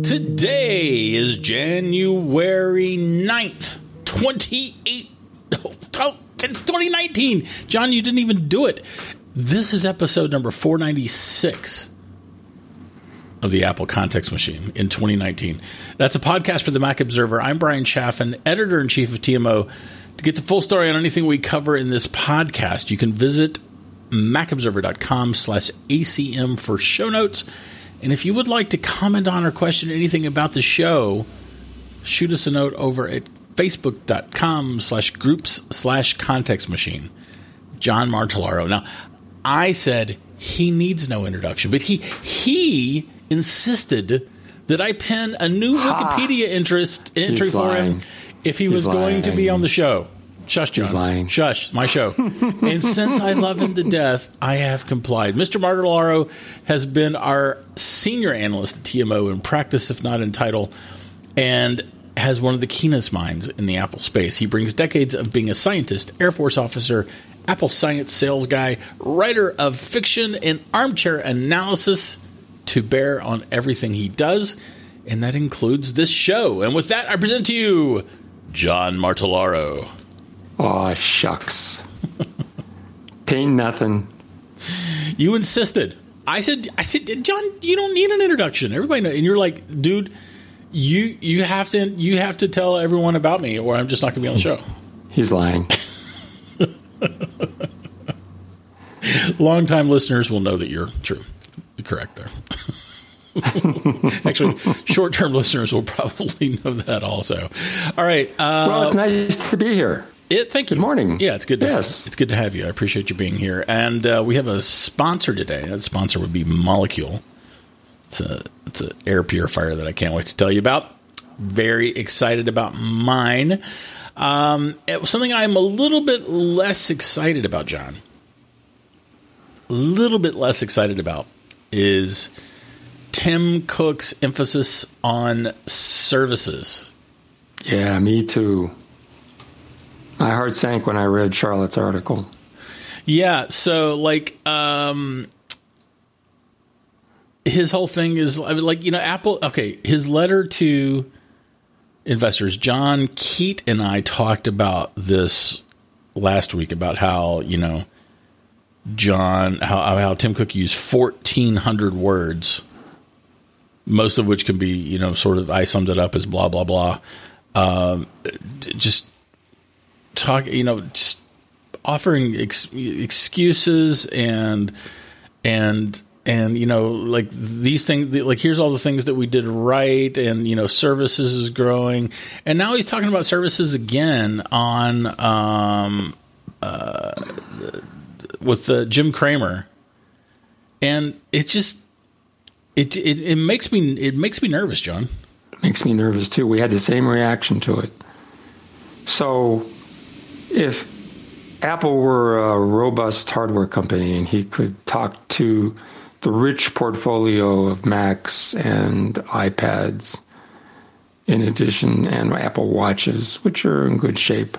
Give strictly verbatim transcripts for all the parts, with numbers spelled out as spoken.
Today is January ninth, twenty-eight. Oh, it's twenty nineteen. John, you didn't even do it. This is episode number four ninety-six of the Apple Context Machine in twenty nineteen. That's a podcast for the Mac Observer. I'm Brian Chaffin, editor-in-chief of T M O. To get the full story on anything we cover in this podcast, you can visit macobserver.com slash ACM for show notes. And if you would like to comment on or question anything about the show, shoot us a note over at facebook.com slash groups slash context machine. John Martellaro. Now, I said he needs no introduction, but he he insisted that I pen a new ha. Wikipedia interest entry for him if he He's was lying. going to be on the show. Shush, John. He's lying. Shush, my show. And since I love him to death, I have complied. Mister Martellaro has been our senior analyst at T M O in practice, if not in title, and has one of the keenest minds in the Apple space. He brings decades of being a scientist, Air Force officer, Apple science sales guy, writer of fiction and armchair analysis to bear on everything he does, and that includes this show. And with that, I present to you John Martellaro. Oh, shucks. Tain't nothing. You insisted. I said, I said, John, you don't need an introduction. Everybody knows. And you're like, dude, you you have to you have to tell everyone about me, or I'm just not going to be on the show. He's lying. Longtime listeners will know that you're true. You're correct there. Actually, short-term listeners will probably know that also. All right. Uh, well, it's nice to be here. It, thank you. Good morning. Yeah, it's good to yes. have, it's good to have you. I appreciate you being here. And uh, we have a sponsor today. That sponsor would be Molekule. It's a it's an air purifier that I can't wait to tell you about. Very excited about mine. Um, it was something I'm a little bit less excited about, John. A little bit less excited about is Tim Cook's emphasis on services. Yeah, me too. My heart sank when I read Charlotte's article. Yeah, so like um, his whole thing is I mean, like, you know, Apple. Okay, his letter to investors, John Keat and I talked about this last week about how, you know, John, how, how Tim Cook used fourteen hundred words, most of which can be, you know, sort of, I summed it up as blah, blah, blah. Um, just talk, you know, just offering ex- excuses and, and, and, you know, like these things, like, here's all the things that we did right. And, you know, services is growing. And now he's talking about services again on, um, uh, with uh, Jim Cramer. And it just, it, it, it makes me, it makes me nervous, John. It makes me nervous too. We had the same reaction to it. So if Apple were a robust hardware company and he could talk to the rich portfolio of Macs and iPads, in addition, and Apple Watches, which are in good shape,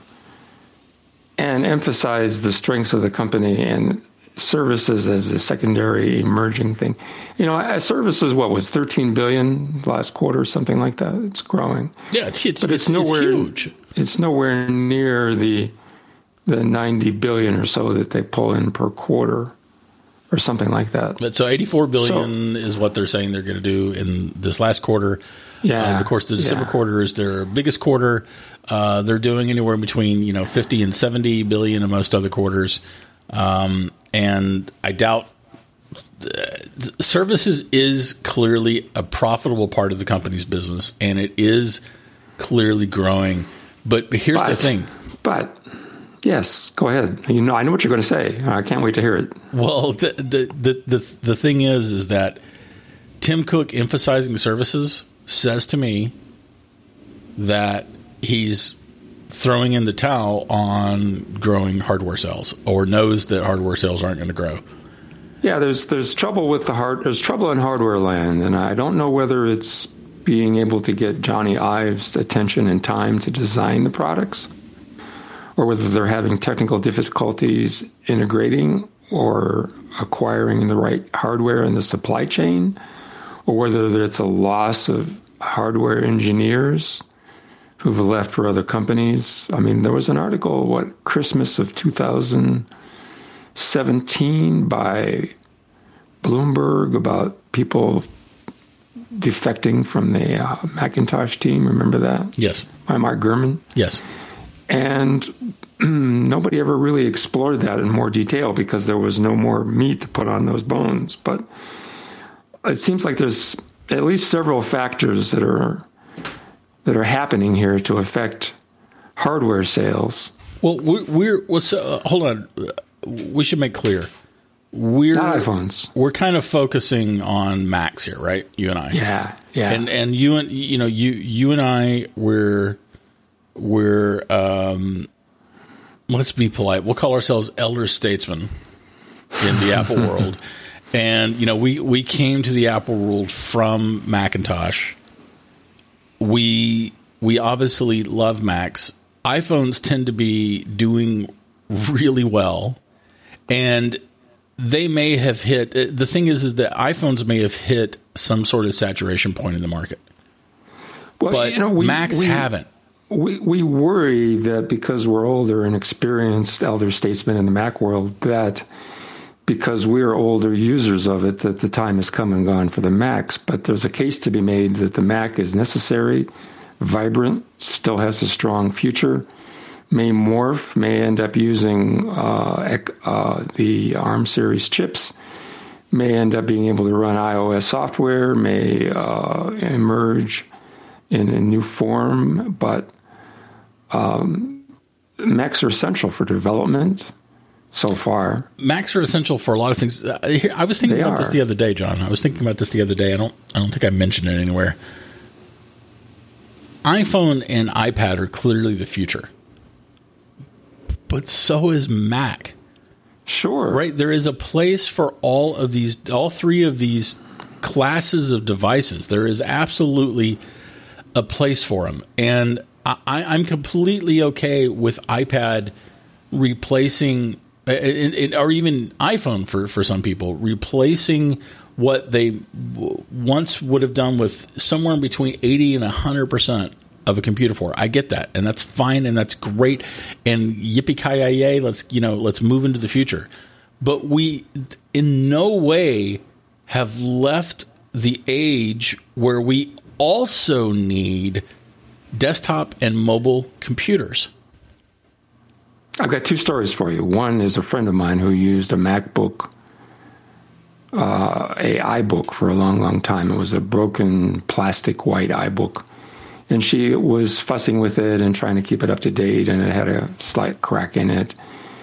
and emphasize the strengths of the company and services as a secondary emerging thing. You know, services, what was thirteen billion last quarter, something like that. It's growing. Yeah, it's, it's but it's, it's nowhere. It's huge. It's nowhere near the the ninety billion or so that they pull in per quarter, or something like that. But so eighty-four billion so, is what they're saying they're going to do in this last quarter. Yeah, uh, of course, the December yeah. quarter is their biggest quarter. Uh, they're doing anywhere between, you know, fifty and seventy billion in most other quarters. Um, and I doubt uh, services is clearly a profitable part of the company's business, and it is clearly growing. But, but here's but, the thing. But yes, go ahead. You know, I know what you're going to say. I can't wait to hear it. Well, the the the the, the thing is, is that Tim Cook emphasizing services says to me that he's throwing in the towel on growing hardware sales, or knows that hardware sales aren't going to grow. Yeah, there's there's trouble with the hard. There's trouble in hardware land, and I don't know whether it's being able to get Johnny Ive's attention and time to design the products, or whether they're having technical difficulties integrating or acquiring the right hardware in the supply chain, or whether it's a loss of hardware engineers who've left for other companies. I mean, there was an article, what, Christmas of two thousand seventeen by Bloomberg about people defecting from the uh, Macintosh team. Remember that? Yes. By Mark Gurman? Yes. And mm, nobody ever really explored that in more detail because there was no more meat to put on those bones. But it seems like there's at least several factors that are that are happening here to affect hardware sales. Well, we're, we're what's uh, hold on. We should make clear we're not iPhones. We're kind of focusing on Macs here, right? You and I. Yeah, yeah. And and you and you know you you and I we're we're um, let's be polite. We'll call ourselves elder statesmen in the Apple world. And you know we we came to the Apple world from Macintosh. We we obviously love Macs. iPhones tend to be doing really well, and they may have hit. The thing is, is that iPhones may have hit some sort of saturation point in the market, well, but you know, we, Macs we, haven't. We we worry that because we're older and experienced elder statesmen in the Mac world, that because we're older users of it, that the time has come and gone for the Macs. But there's a case to be made that the Mac is necessary, vibrant, still has a strong future, may morph, may end up using uh, uh, the ARM series chips, may end up being able to run iOS software, may uh, emerge in a new form. But um, Macs are essential for development. So far, Macs are essential for a lot of things. Uh, I was thinking they about are. this the other day, John. I was thinking about this the other day. I don't. I don't think I mentioned it anywhere. iPhone and iPad are clearly the future, but so is Mac. Sure, right? There is a place for all of these, all three of these classes of devices. There is absolutely a place for them, and I, I'm completely okay with iPad replacing. It, it, or even iPhone for, for some people, replacing what they w- once would have done with somewhere in between eighty and one hundred percent of a computer for. I get that, and that's fine, and that's great, and yippee-ki-yay, let's, you know, let's move into the future. But we in no way have left the age where we also need desktop and mobile computers. I've got two stories for you. One is a friend of mine who used a MacBook, uh, a iBook for a long, long time. It was a broken plastic white iBook. And she was fussing with it and trying to keep it up to date, and it had a slight crack in it.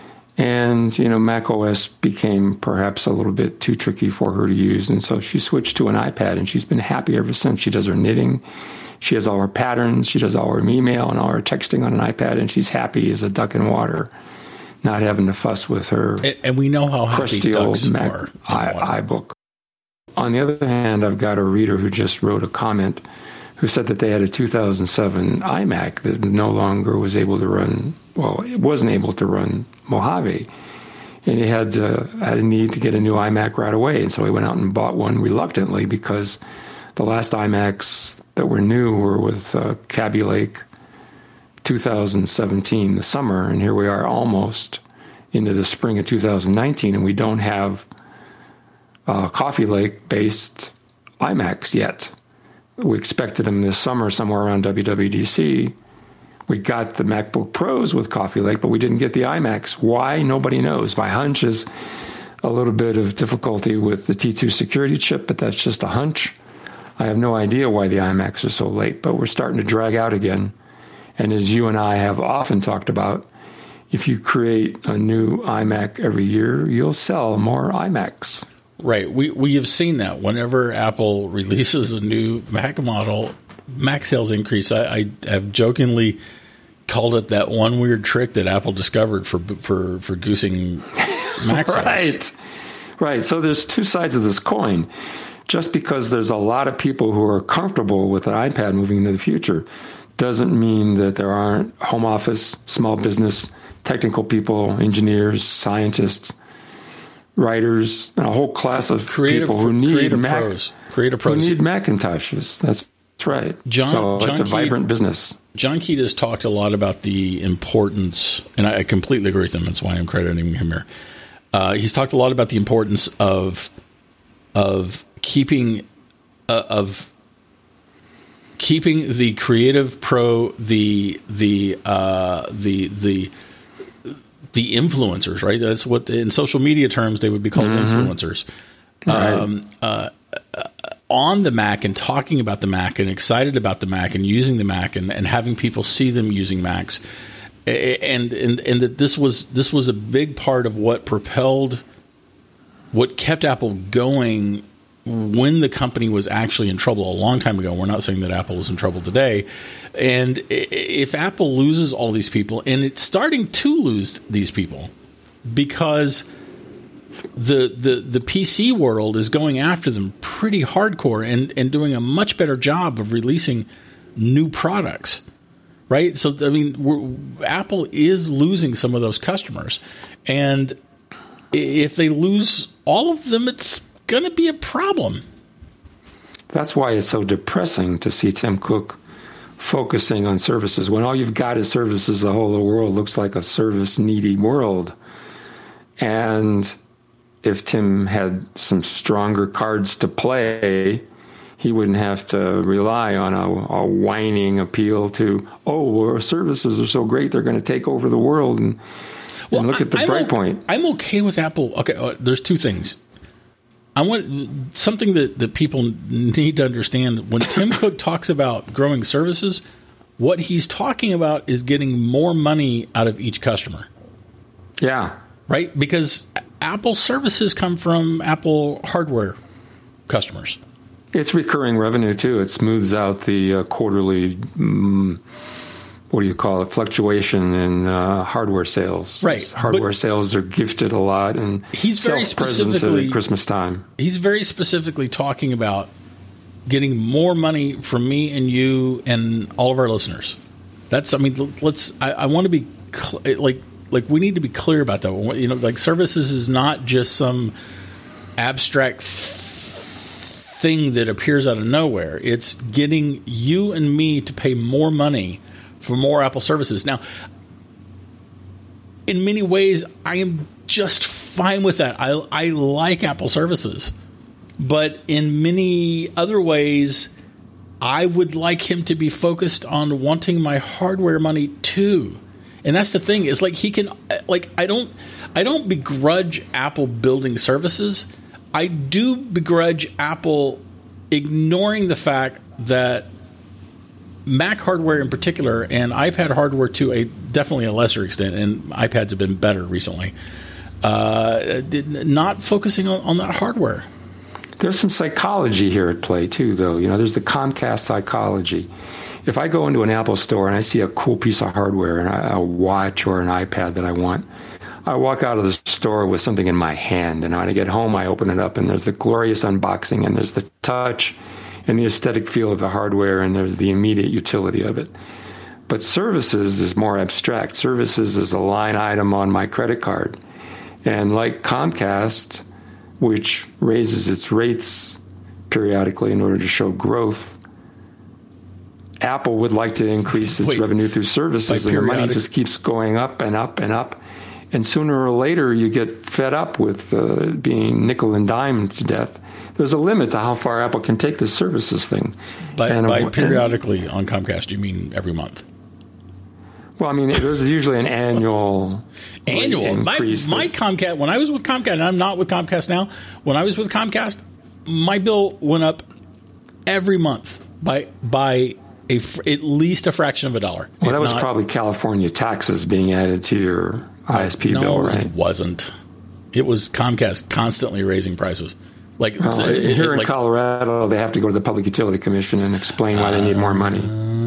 And, you know, Mac O S became perhaps a little bit too tricky for her to use. And so she switched to an iPad, and she's been happy ever since. She does her knitting. She has all her patterns. She does all her email and all her texting on an iPad, and she's happy as a duck in water, not having to fuss with her and, and we know how happy crusty old ducks Mac are I, iBook. On the other hand, I've got a reader who just wrote a comment who said that they had a two thousand seven iMac that no longer was able to run, well, it wasn't able to run Mojave. And he had, uh, had a need to get a new iMac right away. And so he went out and bought one reluctantly because the last iMacs that were new were with uh, Kaby Lake two thousand seventeen, the summer, and here we are almost into the spring of two thousand nineteen, and we don't have uh, Coffee Lake-based iMacs yet. We expected them this summer somewhere around W W D C. We got the MacBook Pros with Coffee Lake, but we didn't get the iMacs. Why? Nobody knows. My hunch is a little bit of difficulty with the T two security chip, but that's just a hunch. I have no idea why the iMacs are so late, but we're starting to drag out again. And as you and I have often talked about, if you create a new iMac every year, you'll sell more iMacs. Right. We we have seen that whenever Apple releases a new Mac model, Mac sales increase. I, I have jokingly called it that one weird trick that Apple discovered for for for goosing Mac sales. Right. Right. So there's two sides of this coin. Just because there's a lot of people who are comfortable with an iPad moving into the future doesn't mean that there aren't home office, small business, technical people, engineers, scientists, writers, and a whole class of creative, people who need creative Mac, pros. Creative pros. who need Macintoshes. That's That's right. John, so John it's a Keat, vibrant business. John Keat has talked a lot about the importance, and I, I completely agree with him. That's why I'm crediting him here. Uh, he's talked a lot about the importance of of keeping uh, of keeping the creative pro, the the uh, the the the influencers, right? That's what in social media terms they would be called, mm-hmm. influencers. Right. Um, uh, on the Mac and talking about the Mac and excited about the Mac and using the Mac and, and having people see them using Macs, and and and that this was this was a big part of what propelled, what kept Apple going when the company was actually in trouble a long time ago. We're not saying that Apple is in trouble today. And if Apple loses all these people, and it's starting to lose these people because the the the P C world is going after them pretty hardcore and, and doing a much better job of releasing new products, right? So, I mean, we're, Apple is losing some of those customers. And if they lose all of them, it's going to be a problem. That's why it's so depressing to see Tim Cook focusing on services. When all you've got is services, the whole of the world looks like a service-needy world. And if Tim had some stronger cards to play, he wouldn't have to rely on a, a whining appeal to, oh, our services are so great, they're going to take over the world. And, well, and look at the I'm bright o- point. I'm okay with Apple. Okay, uh, there's two things. I want something that, that people need to understand. When Tim Cook talks about growing services, what he's talking about is getting more money out of each customer. Yeah. Right? Because Apple services come from Apple hardware customers. It's recurring revenue, too. It smooths out the uh, quarterly, um, what do you call it, fluctuation in uh, hardware sales. Right. Hardware but sales are gifted a lot and he's very self-present at Christmas time. He's very specifically talking about getting more money from me and you and all of our listeners. That's, I mean, let's, I, I want to be cl- like, like we need to be clear about that. You know, like services is not just some abstract thing that appears out of nowhere. It's getting you and me to pay more money for more Apple services. Now, in many ways, I am just fine with that. I, I like Apple services. But in many other ways, I would like him to be focused on wanting my hardware money too. And that's the thing. Is like he can, like I don't, I don't begrudge Apple building services. I do begrudge Apple ignoring the fact that Mac hardware in particular, and iPad hardware to a definitely a lesser extent, and iPads have been better recently, uh, not focusing on, on that hardware. There's some psychology here at play, too, though. You know, there's the Comcast psychology. If I go into an Apple store and I see a cool piece of hardware, and a watch or an iPad that I want, I walk out of the store with something in my hand. And when I get home, I open it up, and there's the glorious unboxing, and there's the touch and the aesthetic feel of the hardware, and there's the immediate utility of it. But services is more abstract. Services is a line item on my credit card. And like Comcast, which raises its rates periodically in order to show growth, Apple would like to increase its Wait, revenue through services, and the money just keeps going up and up and up. And sooner or later, you get fed up with uh, being nickel and dime to death. There's a limit to how far Apple can take this services thing. By, and, by and, periodically on Comcast, you mean every month? Well, I mean, there's usually an annual annual. My, increase. My Comcast, when I was with Comcast, and I'm not with Comcast now, when I was with Comcast, my bill went up every month by by a, at least a fraction of a dollar. Well, that was not, probably California taxes being added to your I S P no, bill, right? It wasn't. It was Comcast constantly raising prices. Like well, it, here it, in like, Colorado, they have to go to the Public Utility Commission and explain why uh, they need more money.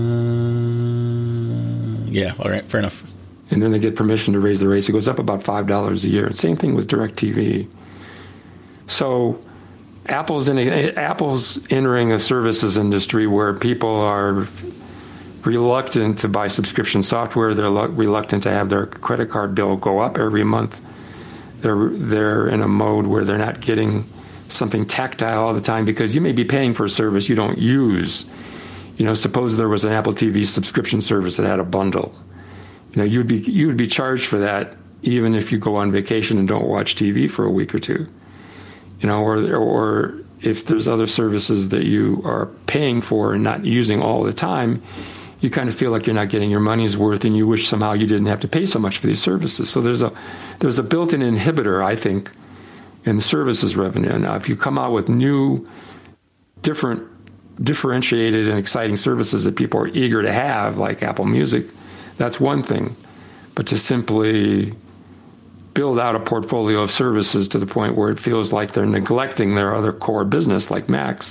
Uh, yeah, all right, fair enough. And then they get permission to raise the rates. It goes up about five dollars a year. Same thing with DirecTV. So Apple's in a, Apple's entering a services industry where people are reluctant to buy subscription software. They're reluctant to have their credit card bill go up every month. They're they're in a mode where they're not getting something tactile all the time, because you may be paying for a service you don't use. You know, suppose there was an Apple T V subscription service that had a bundle. You know, you would be you would be charged for that even if you go on vacation and don't watch T V for a week or two. You know, or or if there's other services that you are paying for and not using all the time, you kind of feel like you're not getting your money's worth, and you wish somehow you didn't have to pay so much for these services. So there's a there's a built-in inhibitor, I think, in the services revenue. Now, if you come out with new, different, differentiated and exciting services that people are eager to have, like Apple Music, that's one thing. But to simply build out a portfolio of services to the point where it feels like they're neglecting their other core business, like Macs,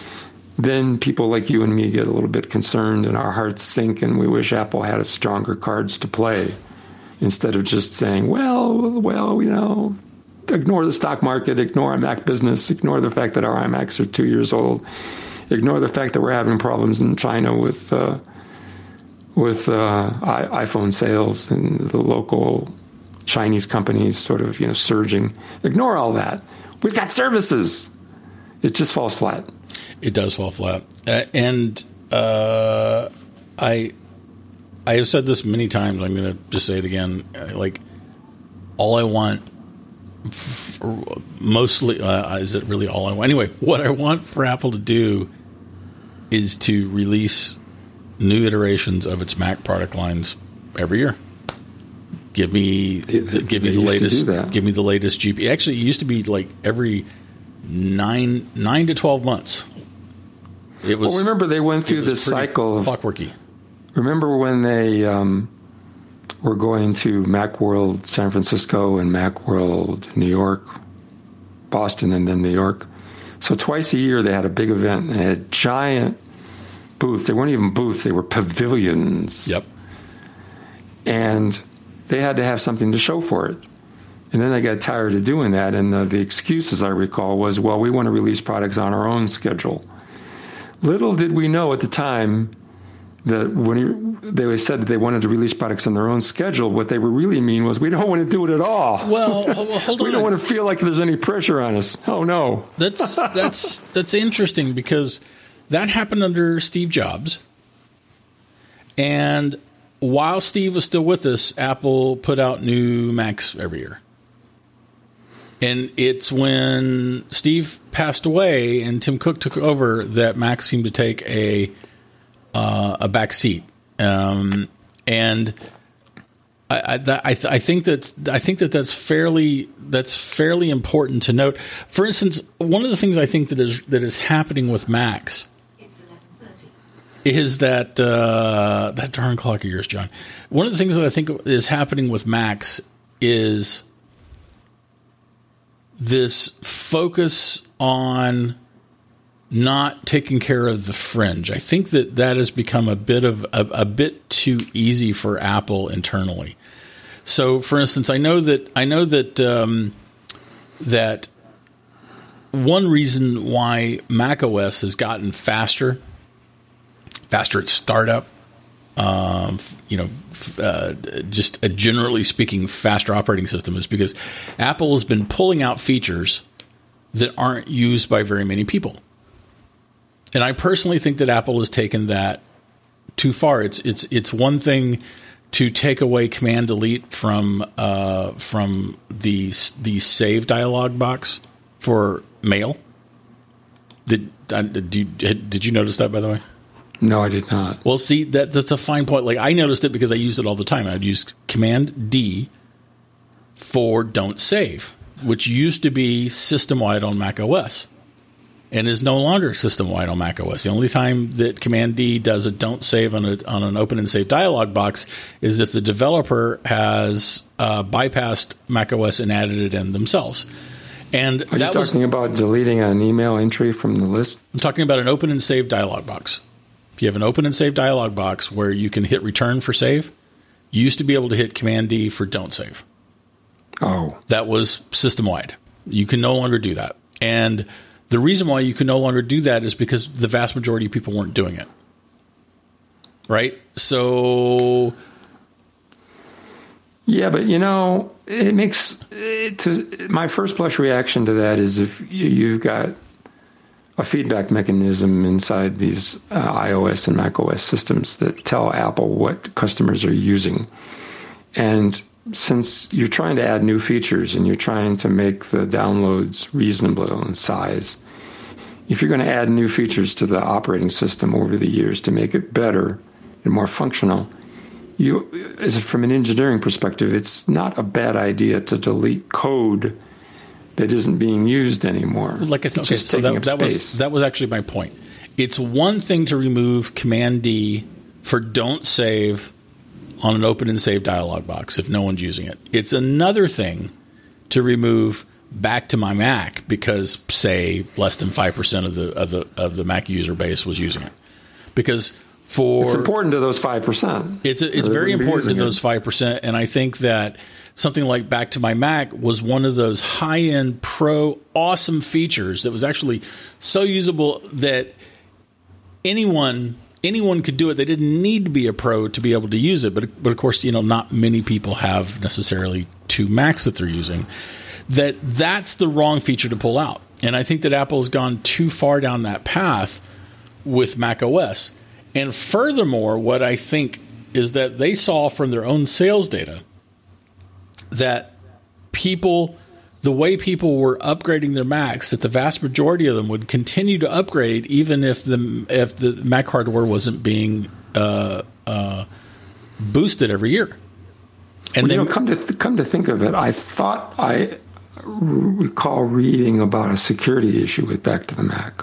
then people like you and me get a little bit concerned and our hearts sink, and we wish Apple had a stronger cards to play instead of just saying, well, well, you know, ignore the stock market, ignore our Mac business, ignore the fact that our iMacs are two years old, ignore the fact that we're having problems in China with uh, with uh, I- iPhone sales and the local Chinese companies sort of, you know, surging. Ignore all that. We've got services. It just falls flat. It does fall flat. Uh, and uh, I I have said this many times. I'm going to just say it again. Uh, like, all I want, f- mostly, uh, is it really all I want? Anyway, what I want for Apple to do is to release new iterations of its Mac product lines every year. Give me, it, give me the latest. Give me the latest G P U. Actually, it used to be like every nine nine to twelve months. It was. Well, remember they went through this cycle of clockworky. Remember when they um, were going to Macworld San Francisco and Macworld New York, Boston, and then New York. So twice a year they had a big event. And they had giant booths. They weren't even booths; they were pavilions. Yep. And they had to have something to show for it. And then they got tired of doing that, and the, the excuse, as I recall, was, well, we want to release products on our own schedule. Little did we know at the time that when you, they said that they wanted to release products on their own schedule, what they were really mean was, we don't want to do it at all. Well, well hold on. We don't want to feel like there's any pressure on us. Oh, no. That's that's that's interesting, because that happened under Steve Jobs. And while Steve was still with us, Apple put out new Macs every year. And it's when Steve passed away and Tim Cook took over that Mac seemed to take a uh, a back seat. Um, and I I, that, I, th- I think that I think that that's fairly that's fairly important to note. For instance, one of the things I think that is that is happening with Macs is that uh, that darn clock of yours, John. One of the things that I think is happening with Macs is this focus on not taking care of the fringe. I think that that has become a bit of a, a bit too easy for Apple internally. So, for instance, I know that I know that um, that one reason why macOS has gotten faster, faster at startup, um, you know, uh, just a generally speaking faster operating system, is because Apple has been pulling out features that aren't used by very many people. And I personally think that Apple has taken that too far. It's it's it's one thing to take away Command Delete from uh, from the the save dialog box for Mail. Did uh, did you did you notice that, by the way? No, I did not. Well, see, that that's a fine point. Like, I noticed it because I used it all the time. I'd use Command D for Don't Save, which used to be system-wide on macOS and is no longer system-wide on macOS. The only time that Command D does a Don't Save on, a, on an Open and Save dialog box is if the developer has uh, bypassed macOS and added it in themselves. And Are that you talking was, about deleting an email entry from the list? I'm talking about an Open and Save dialog box. If you have an Open and Save dialog box where you can hit Return for save, you used to be able to hit Command D for Don't Save. Oh. That was system-wide. You can no longer do that. And the reason why you can no longer do that is because the vast majority of people weren't doing it. Right? So... Yeah, but, you know, it makes... It, to, my first blush reaction to that is if you, you've got a feedback mechanism inside these uh, iOS and macOS systems that tell Apple what customers are using. And since you're trying to add new features and you're trying to make the downloads reasonable in size, if you're going to add new features to the operating system over the years to make it better and more functional, you, as a, from an engineering perspective, it's not a bad idea to delete code that isn't being used anymore. Like I said, okay, so that, that was that was actually my point. It's one thing to remove Command D for don't save on an open and save dialog box if no one's using it. It's another thing to remove back to my Mac because, say, less than five percent of the of the of the Mac user base was using it. Because for it's important to those five percent. It's a, it's very important to those five percent, and I think that something like Back to My Mac was one of those high-end pro awesome features that was actually so usable that anyone anyone could do it. They didn't need to be a pro to be able to use it, but but of course, you know, not many people have necessarily two Macs that they're using. That that's the wrong feature to pull out. And I think that Apple has gone too far down that path with macOS. And furthermore, what I think is that they saw from their own sales data that people, the way people were upgrading their Macs, that the vast majority of them would continue to upgrade even if the if the Mac hardware wasn't being uh, uh, boosted every year. And well, they, you know, come to th- come to think of it, I thought I recall reading about a security issue with Back to the Mac.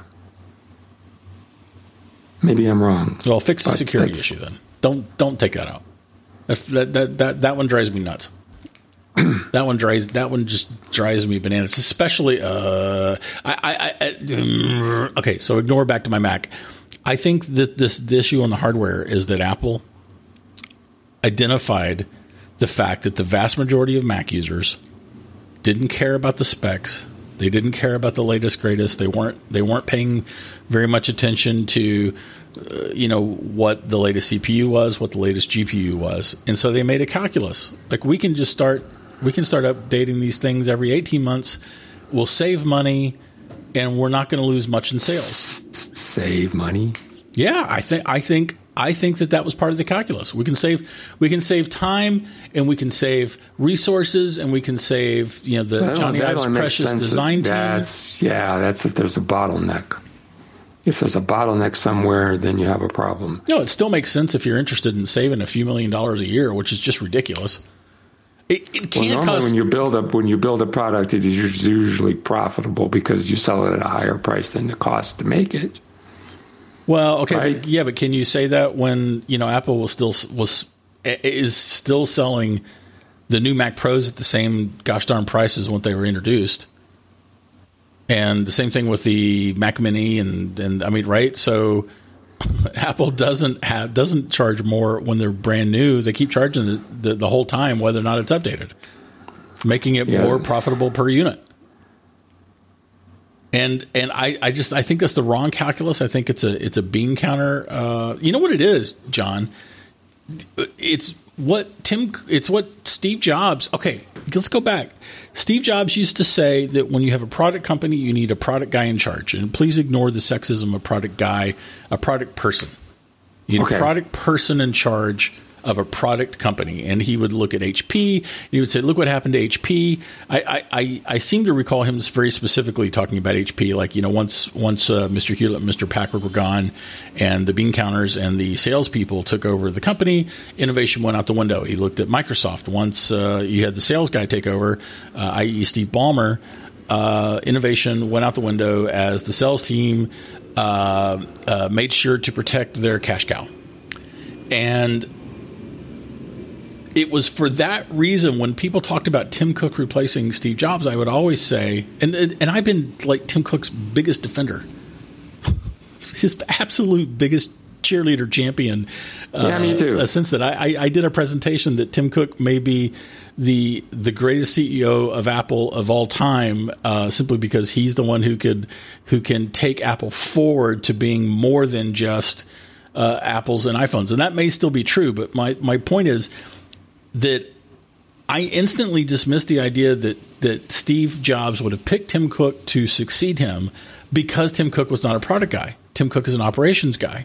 Maybe I'm wrong. Well, fix the security issue then. Don't don't take that out. If that that that that one drives me nuts. that one drives that one just drives me bananas. Especially, uh, I, I, I okay. So ignore Back to My Mac. I think that this the issue on the hardware is that Apple identified the fact that the vast majority of Mac users didn't care about the specs. They didn't care about the latest, greatest. They weren't. They weren't paying very much attention to, uh, you know, what the latest C P U was, what the latest G P U was, and so they made a calculus. Like we can just start. We can start updating these things every eighteen months. We'll save money, and we're not going to lose much in sales. Save money? Yeah, I think. I think. I think that that was part of the calculus. We can save, we can save time, and we can save resources, and we can save, you know, the well, Johnny Ive's precious design team. That's, yeah, that's if there's a bottleneck. If there's a bottleneck somewhere, then you have a problem. No, it still makes sense if you're interested in saving a few million dollars a year, which is just ridiculous. It, it can't well, normally cost. When you build a when you build a product, it is usually profitable because you sell it at a higher price than the cost to make it. Well, okay, right? but, yeah, but can you say that when, you know, Apple was still was is still selling the new Mac Pros at the same gosh darn prices when they were introduced, and the same thing with the Mac Mini, and and I mean, right? So Apple doesn't have doesn't charge more when they're brand new. They keep charging the the, the whole time, whether or not it's updated, making it yeah. more profitable per unit. And and I, I just I think that's the wrong calculus. I think it's a it's a bean counter. Uh, you know what it is, John? It's what Tim. It's what Steve Jobs. Okay, let's go back. Steve Jobs used to say that when you have a product company, you need a product guy in charge. And please ignore the sexism of product guy, a product person. You need okay. a product person in charge of a product company. And he would look at H P, and he would say, look what happened to H P. I, I, I seem to recall him very specifically talking about H P, like, you know, once once uh, Mister Hewlett and Mister Packard were gone and the bean counters and the salespeople took over the company, innovation went out the window. He looked at Microsoft. Once uh, you had the sales guy take over, uh, that is. Steve Ballmer, uh, innovation went out the window as the sales team uh, uh, made sure to protect their cash cow. And it was for that reason when people talked about Tim Cook replacing Steve Jobs, I would always say, and and I've been like Tim Cook's biggest defender, his absolute biggest cheerleader champion. Yeah, uh, me too. Since that, I, I, I did a presentation that Tim Cook may be the the greatest C E O of Apple of all time, uh, simply because he's the one who could who can take Apple forward to being more than just uh, Apples and iPhones, and that may still be true. But my my point is that I instantly dismissed the idea that, that Steve Jobs would have picked Tim Cook to succeed him because Tim Cook was not a product guy. Tim Cook is an operations guy.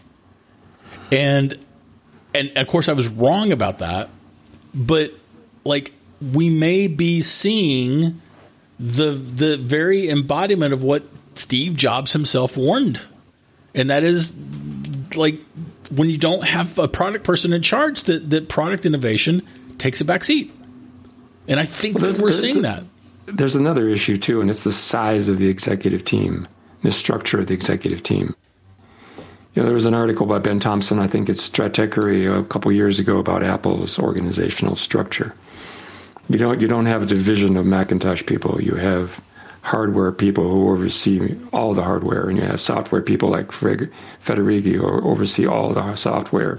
And and of course I was wrong about that, but like we may be seeing the the very embodiment of what Steve Jobs himself warned. And that is like when you don't have a product person in charge, that, that product innovation takes a back seat. And I think well, that we're seeing that. There's another issue too, and it's the size of the executive team, the structure of the executive team. You know, there was an article by Ben Thompson, I think it's Stratechery, a couple years ago about Apple's organizational structure. You don't you don't have a division of Macintosh people. You have hardware people who oversee all the hardware, and you have software people like Federighi who oversee all the software.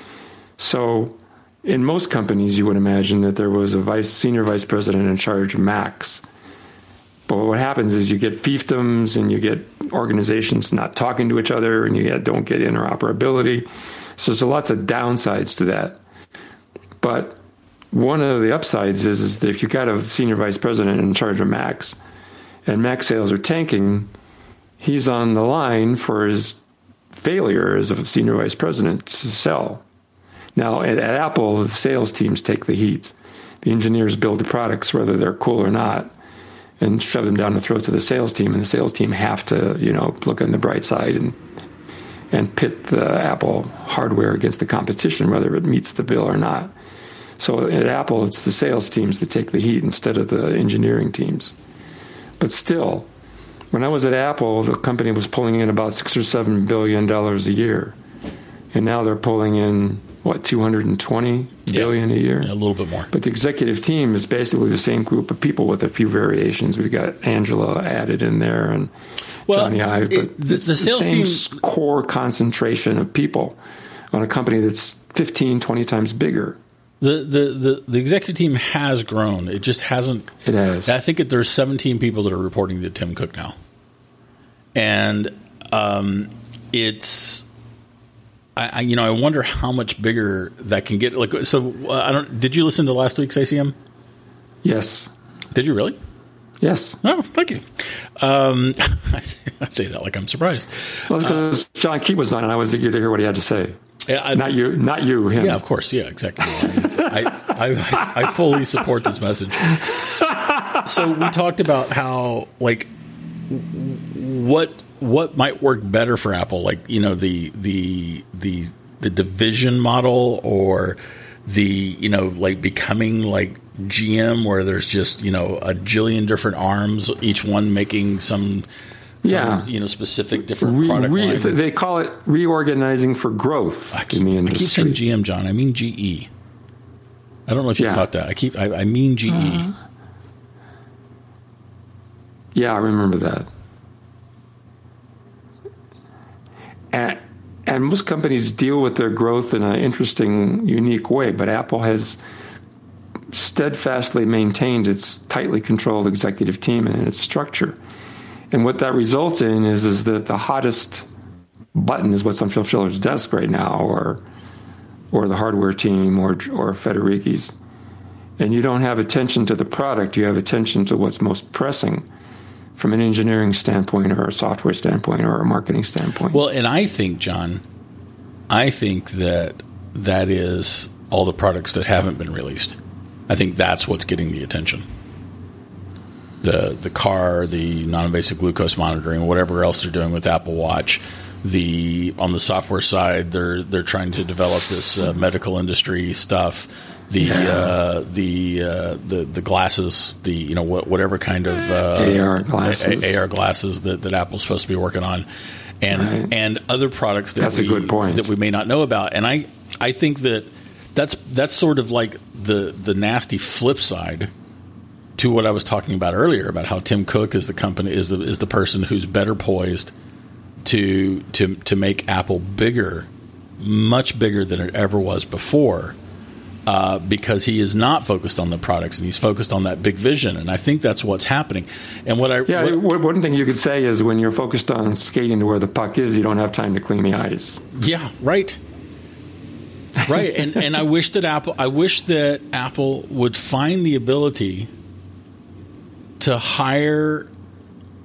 So in most companies, you would imagine that there was a vice, senior vice president in charge of Macs. But what happens is you get fiefdoms and you get organizations not talking to each other, and you get, don't get interoperability. So there's lots of downsides to that. But one of the upsides is, is that if you got a senior vice president in charge of Macs, and Mac sales are tanking, he's on the line for his failure as a senior vice president to sell. Now, at, at Apple, the sales teams take the heat. The engineers build the products, whether they're cool or not, and shove them down the throats of the sales team. And the sales team have to, you know, look on the bright side and and pit the Apple hardware against the competition, whether it meets the bill or not. So at Apple, it's the sales teams that take the heat instead of the engineering teams. But still, when I was at Apple, the company was pulling in about six or seven billion dollars a year, and now they're pulling in what two hundred and twenty yeah. billion a year, yeah, a little bit more. But the executive team is basically the same group of people with a few variations. We got Angela added in there and well, Johnny Ive, but it, the, the sales the same team core concentration of people on a company that's fifteen, twenty times bigger. The, the, the, the executive team has grown. It just hasn't. It has. I think that there's seventeen people that are reporting to Tim Cook now. And um, it's, I, I you know, I wonder how much bigger that can get. Like, so uh, I don't. Did you listen to last week's A C M? Yes. Did you really? Yes. Oh, thank you. Um, I, say, I say that like I'm surprised. Well, because uh, John Key was on, and I was eager to hear what he had to say. I, not you, not you, him. Yeah, of course. Yeah, exactly. I, I, I, I fully support this message. So we talked about how, like, what what might work better for Apple, like, you know, the the the the division model, or the, you know, like becoming like G M, where there's just, you know, a jillion different arms, each one making some. Some, yeah, you know, specific different re, product re, line. So they call it reorganizing for growth I keep, in the industry. I keep saying G M, John. I mean G E. I don't know if you yeah. caught that. I keep. I, I mean G E. Uh, yeah, I remember that. And, and most companies deal with their growth in an interesting, unique way, but Apple has steadfastly maintained its tightly controlled executive team and its structure. And what that results in is, is that the hottest button is what's on Phil Schiller's desk right now, or or the hardware team, or or Federighi's. And you don't have attention to the product, you have attention to what's most pressing from an engineering standpoint, or a software standpoint, or a marketing standpoint. Well, and I think, John, I think that that is all the products that haven't been released. I think that's what's getting the attention. The the car, the non-invasive glucose monitoring, whatever else they're doing with Apple Watch. The on the software side, they're they're trying to develop this uh, medical industry stuff. The yeah. uh, the uh, the the glasses, the you know what, whatever kind of uh, A R glasses, A R glasses that, that Apple's supposed to be working on, and right. and other products that that's we, a good point. that we may not know about. And I I think that that's that's sort of like the the nasty flip side to what I was talking about earlier, about how Tim Cook is the company is the is the person who's better poised to to to make Apple bigger, much bigger than it ever was before, uh, because he is not focused on the products and he's focused on that big vision. And I think that's what's happening. And what I yeah, what, one thing you could say is when you're focused on skating to where the puck is, you don't have time to clean the ice. Yeah, right. Right. and and I wish that Apple I wish that Apple would find the ability to hire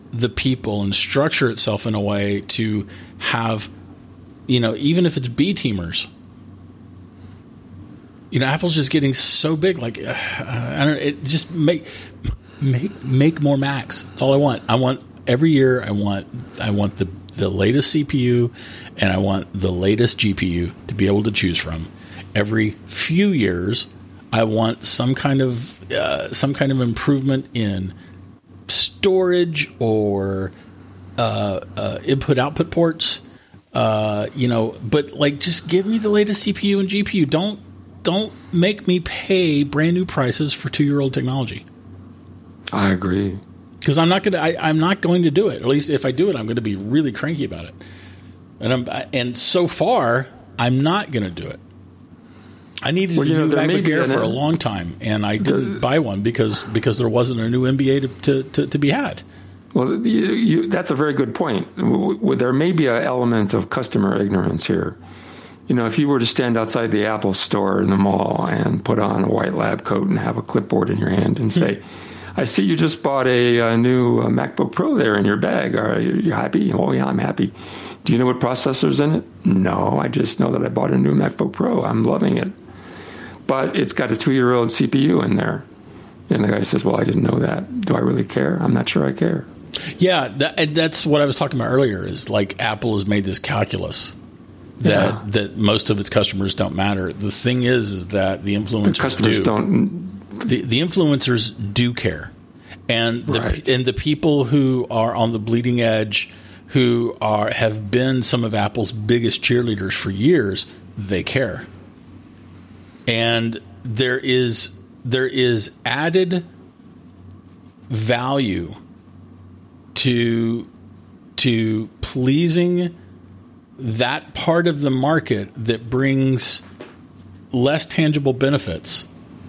the people and structure itself in a way to have, you know, even if it's B teamers. You know, Apple's just getting so big. Like, uh, I don't. It just make make make more Macs. That's all I want. I want every year. I want I want the the latest C P U, and I want the latest G P U to be able to choose from. Every few years, I want some kind of uh, some kind of improvement in storage or uh, uh, input output ports. Uh, you know, but like, just give me the latest C P U and G P U. Don't. Don't make me pay brand new prices for two-year-old technology. I agree. Because I'm not going to. I'm not going to do it. At least if I do it, I'm going to be really cranky about it. And I'm. And so far, I'm not going to do it. I needed well, a new know, MacBook Air for a long time, and I didn't the, buy one because because there wasn't a new N B A to to, to, to be had. Well, you, you, that's a very good point. There may be an element of customer ignorance here. You know, if you were to stand outside the Apple store in the mall and put on a white lab coat and have a clipboard in your hand and say, mm-hmm. I see you just bought a, a new uh, MacBook Pro there in your bag. Are you, you happy? Oh, yeah, I'm happy. Do you know what processor's in it? No, I just know that I bought a new MacBook Pro. I'm loving it. But it's got a two-year-old C P U in there. And the guy says, well, I didn't know that. Do I really care? I'm not sure I care. Yeah, that, that's what I was talking about earlier, is like Apple has made this calculus that yeah. that most of its customers don't matter. The thing is, is that the influencers the customers do. don't. The, the influencers do care, and the right. and the people who are on the bleeding edge, who are have been some of Apple's biggest cheerleaders for years, they care. And there is there is added value to to pleasing that part of the market that brings less tangible benefits.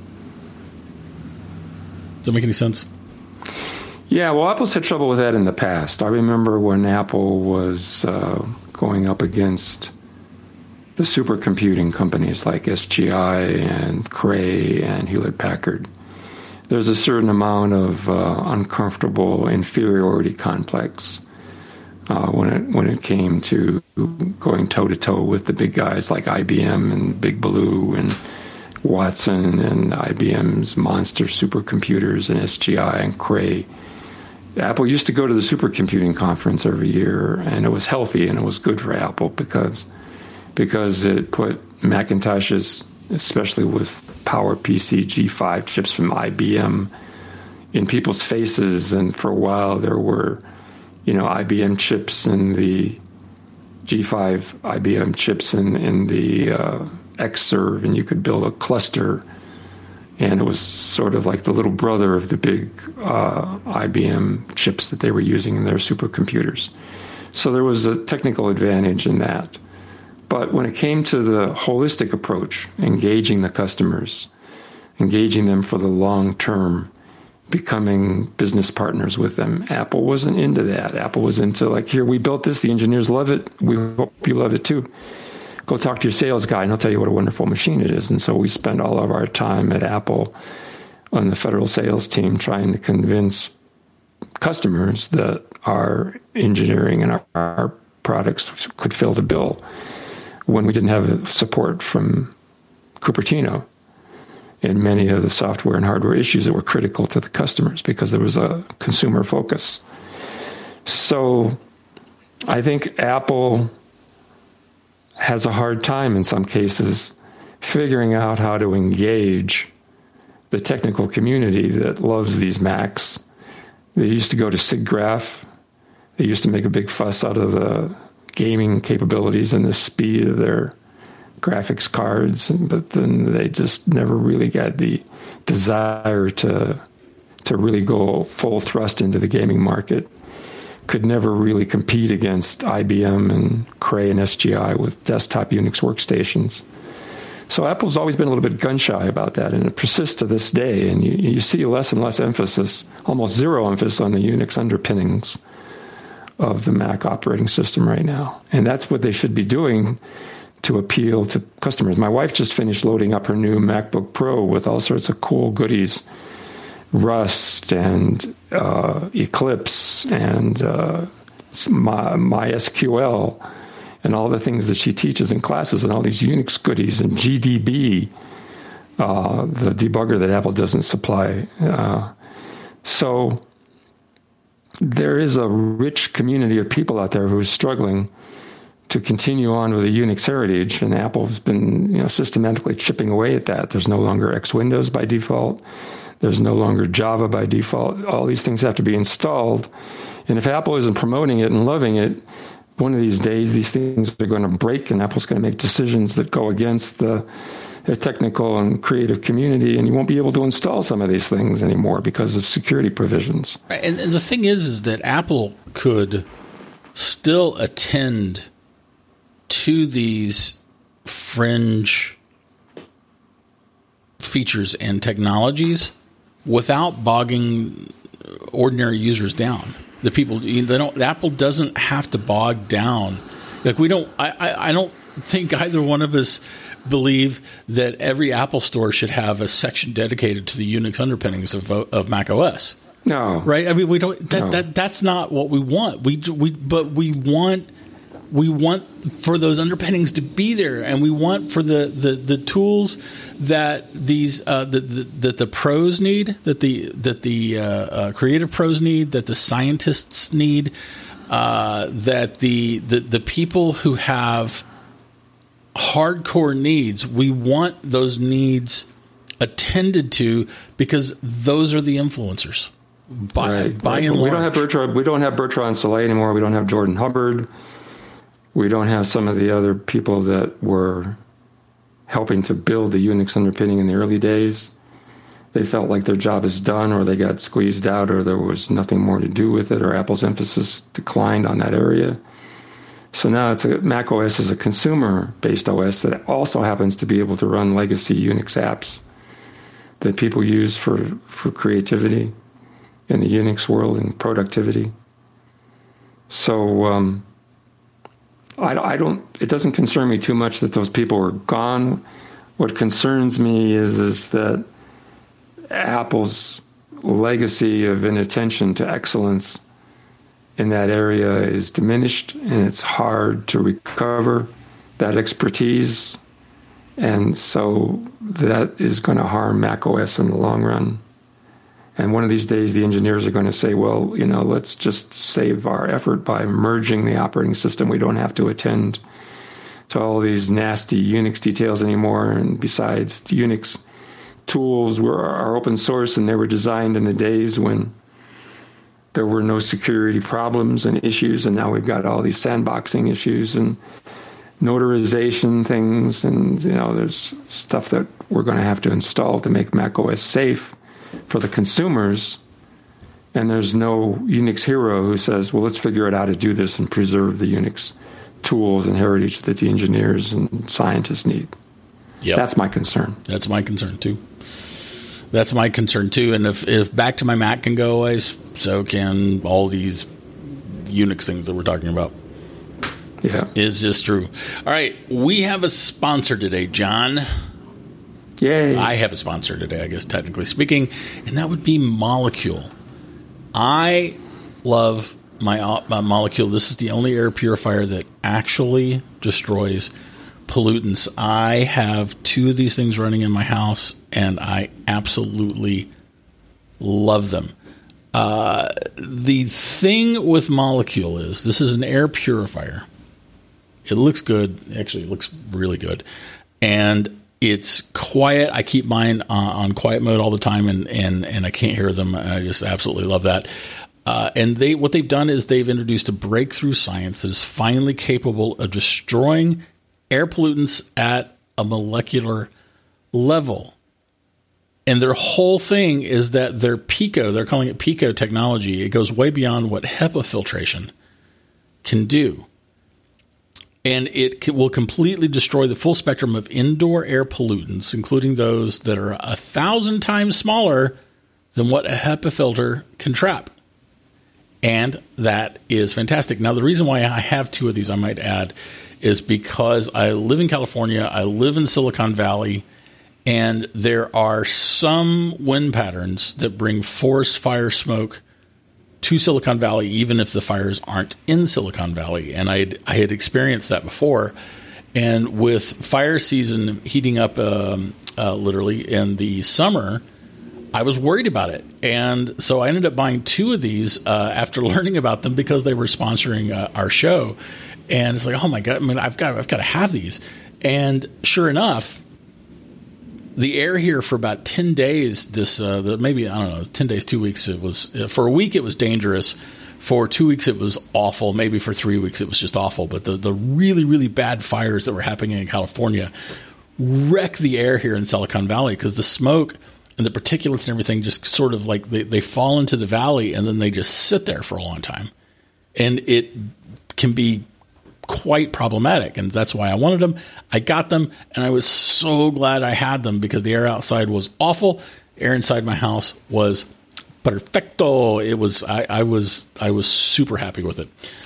Does that make any sense? Yeah, well, Apple's had trouble with that in the past. I remember when Apple was uh, going up against the supercomputing companies like S G I and Cray and Hewlett-Packard. There's a certain amount of uh, uncomfortable inferiority complex Uh, when it when it came to going toe to toe with the big guys like I B M and Big Blue and Watson and I B M's monster supercomputers and S G I and Cray. Apple used to go to the supercomputing conference every year, and it was healthy and it was good for Apple because because it put Macintoshes, especially with PowerPC G five chips from I B M, in people's faces. And for a while there were, you know, I B M chips in the G five I B M chips in, in the uh, Xserve, and you could build a cluster. And it was sort of like the little brother of the big uh, I B M chips that they were using in their supercomputers. So there was a technical advantage in that. But when it came to the holistic approach, engaging the customers, engaging them for the long term, becoming business partners with them, Apple wasn't into that. Apple was into like, here, we built this, the engineers love it, we hope you love it too. Go talk to your sales guy and he'll tell you what a wonderful machine it is. And so we spend all of our time at Apple on the federal sales team trying to convince customers that our engineering and our, our products could fill the bill when we didn't have support from Cupertino in many of the software and hardware issues that were critical to the customers because there was a consumer focus. So I think Apple has a hard time in some cases figuring out how to engage the technical community that loves these Macs. They used to go to SIGGRAPH. They used to make a big fuss out of the gaming capabilities and the speed of their graphics cards, but then they just never really got the desire to to really go full thrust into the gaming market. Could never really compete against I B M and Cray and S G I with desktop Unix workstations. So Apple's always been a little bit gun-shy about that, and it persists to this day. And you, you see less and less emphasis, almost zero emphasis on the Unix underpinnings of the Mac operating system right now. And that's what they should be doing to appeal to customers. My wife just finished loading up her new MacBook Pro with all sorts of cool goodies. Rust and uh, Eclipse and uh, My, MySQL and all the things that she teaches in classes and all these Unix goodies and G D B, uh, the debugger that Apple doesn't supply. Uh, so there is a rich community of people out there who are struggling to continue on with a Unix heritage, and Apple's been, you know, systematically chipping away at that. There's no longer X Windows by default. There's no longer Java by default. All these things have to be installed. And if Apple isn't promoting it and loving it, one of these days these things are going to break, and Apple's going to make decisions that go against the, the technical and creative community, and you won't be able to install some of these things anymore because of security provisions. Right. And, and the thing is, is that Apple could still attend to these fringe features and technologies without bogging ordinary users down. The people, they don't. Apple doesn't have to bog down. Like we don't. I, I, I don't think either one of us believe that every Apple store should have a section dedicated to the Unix underpinnings of of Mac O S. No, right? I mean, we don't. That, no. that that's not what we want. We we but we want. We want for those underpinnings to be there, and we want for the, the, the tools that these uh, the, the, that the pros need, that the that the uh, uh, creative pros need, that the scientists need, uh, that the, the the people who have hardcore needs. We want those needs attended to because those are the influencers. By right. by right. and we large, don't have Bertrand. We don't have Bertrand Soleil anymore. We don't have Jordan Hubbard. We don't have some of the other people that were helping to build the Unix underpinning in the early days. They felt like their job is done, or they got squeezed out, or there was nothing more to do with it, or Apple's emphasis declined on that area. So now it's a, Mac O S is a consumer-based O S that also happens to be able to run legacy Unix apps that people use for, for creativity in the Unix world and productivity. So... Um, I don't. It doesn't concern me too much that those people are gone. What concerns me is is that Apple's legacy of inattention to excellence in that area is diminished, and it's hard to recover that expertise, and so that is going to harm Mac O S in the long run. And one of these days, the engineers are going to say, well, you know, let's just save our effort by merging the operating system. We don't have to attend to all these nasty Unix details anymore. And besides, the Unix tools were are open source, and they were designed in the days when there were no security problems and issues. And now we've got all these sandboxing issues and notarization things. And, you know, there's stuff that we're going to have to install to make Mac O S safe for the consumers, and there's no Unix hero who says, well, let's figure out how to do this and preserve the Unix tools and heritage that the engineers and scientists need. Yep. That's my concern. That's my concern, too. That's my concern, too. And if, if Back to My Mac can go away, so can all these Unix things that we're talking about. Yeah. Is just true. All right. We have a sponsor today, John. Yay. I have a sponsor today, I guess, technically speaking, and that would be Molecule. I love my, my Molecule. This is the only air purifier that actually destroys pollutants. I have two of these things running in my house, and I absolutely love them. Uh, the thing with Molecule is this is an air purifier. It looks good. Actually, it looks really good. And it's quiet. I keep mine uh, on quiet mode all the time, and, and, and I can't hear them. I just absolutely love that. Uh, and they what they've done is they've introduced a breakthrough science that is finally capable of destroying air pollutants at a molecular level. And their whole thing is that their PICO, they're calling it PICO technology, it goes way beyond what HEPA filtration can do. And it will completely destroy the full spectrum of indoor air pollutants, including those that are a thousand times smaller than what a HEPA filter can trap. And that is fantastic. Now, the reason why I have two of these, I might add, is because I live in California, I live in Silicon Valley, And there are some wind patterns that bring forest fire smoke to Silicon Valley, even if the fires aren't in Silicon Valley. And I had, I had experienced that before. And with fire season heating up um, uh, literally in the summer, I was worried about it. And so I ended up buying two of these uh, after learning about them because they were sponsoring uh, our show. And it's like, oh my God, I mean, I've got, I've got to have these. And sure enough, the air here for about ten days, this, uh, the, maybe, I don't know, ten days, two weeks, it was, uh, for a week it was dangerous. For two weeks it was awful. Maybe for three weeks it was just awful. But the, the really, really bad fires that were happening in California wrecked the air here in Silicon Valley because the smoke and the particulates and everything just sort of like they, they fall into the valley and then they just sit there for a long time. And it can be quite problematic. And that's why I wanted them. I got them and I was so glad I had them because the air outside was awful. Air inside my house was perfecto. It was, I, I was, I was super happy with it.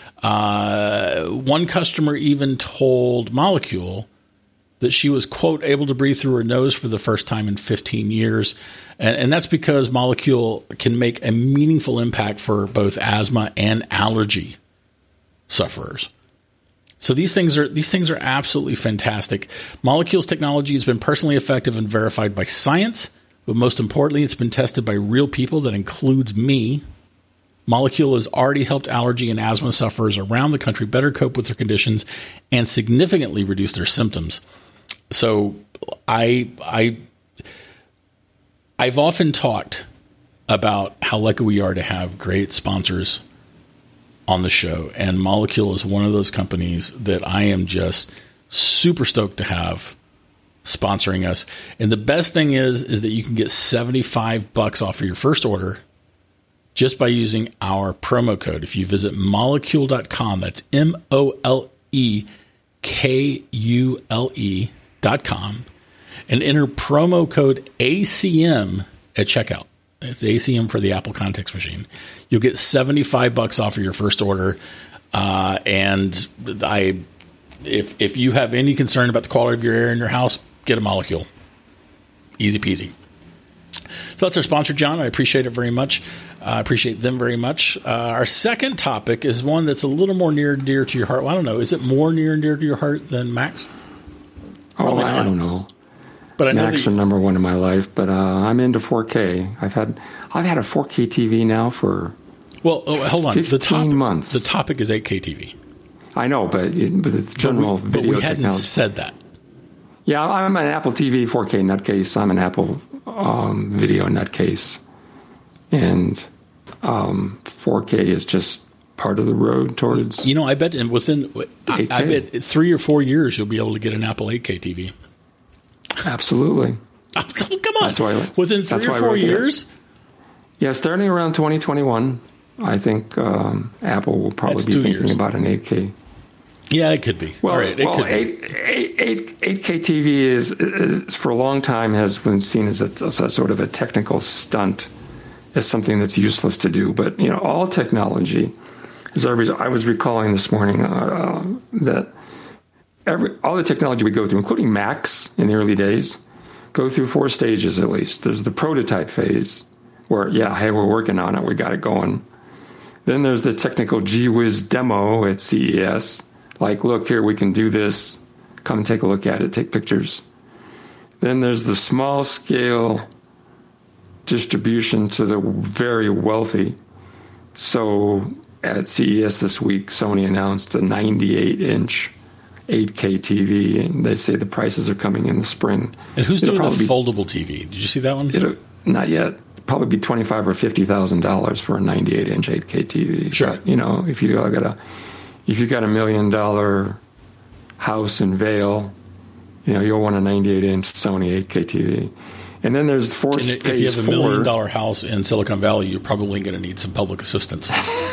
Uh, one customer even told Molekule that she was, quote, able to breathe through her nose for the first time in fifteen years. And, and that's because Molekule can make a meaningful impact for both asthma and allergy sufferers. So these things are these things are absolutely fantastic. Molekule's technology has been personally effective and verified by science, but most importantly, it's been tested by real people. That includes me. Molekule has already helped allergy and asthma sufferers around the country better cope with their conditions and significantly reduce their symptoms. So I I I've often talked about how lucky we are to have great sponsors on the show, and Molekule is one of those companies that I am just super stoked to have sponsoring us. And the best thing is, is that you can get seventy-five bucks off of your first order just by using our promo code. If you visit molekule dot com, that's M O L E K U L E dot com, and enter promo code A C M at checkout. It's A C M for the Apple Context Machine. You'll get seventy-five bucks off of your first order. Uh, and I, if if you have any concern about the quality of your air in your house, get a Molekule. Easy peasy. So that's our sponsor, John. I appreciate it very much. I uh, appreciate them very much. Uh, our second topic is one that's a little more near and dear to your heart. Well, I don't know. Is it more near and dear to your heart than Macs? Oh, I don't know. But I know Macs that are number one in my life, but uh, I'm into four K. I've had I've had a four K T V now for well, oh, hold on. fifteen the top, months. The topic is eight K T V. I know, but but it's general but we, video but we hadn't technology. Said that. Yeah, I'm an Apple T V four K nutcase. I'm an Apple um, video nutcase, and um, four K is just part of the road towards. You know, I bet within I, I bet three or four years you'll be able to get an Apple eight K T V. Absolutely. Oh, come on. That's why, within three or four years? Yeah, starting around twenty twenty-one, I think um, Apple will probably That's be thinking years. about an eight K. Yeah, it could be. Well, All right, it well could eight, be. eight, eight, eight K T V is, is, for a long time, has been seen as a, as a sort of a technical stunt, as something that's useless to do. But, you know, all technology, as I was, I was recalling this morning, uh, that every all the technology we go through, including Macs in the early days, go through four stages at least. There's the prototype phase, where, yeah, hey, we're working on it, we got it going. Then there's the technical gee whiz demo at C E S. Like, look, here, we can do this. Come take a look at it, take pictures. Then there's the small-scale distribution to the very wealthy. So at C E S this week, Sony announced a ninety-eight inch eight K T V, and they say the prices are coming in the spring. And who's it'll doing the be, foldable T V? Did you see that one? It'll, not yet. Probably be twenty-five thousand dollars or fifty thousand dollars for a ninety-eight inch eight K T V. Sure. But, you know, if you got a if you got a million dollar house in Vail, you know, you'll want a ninety-eight inch Sony eight K T V. And then there's four. And if you have a four, million dollar house in Silicon Valley, you're probably going to need some public assistance.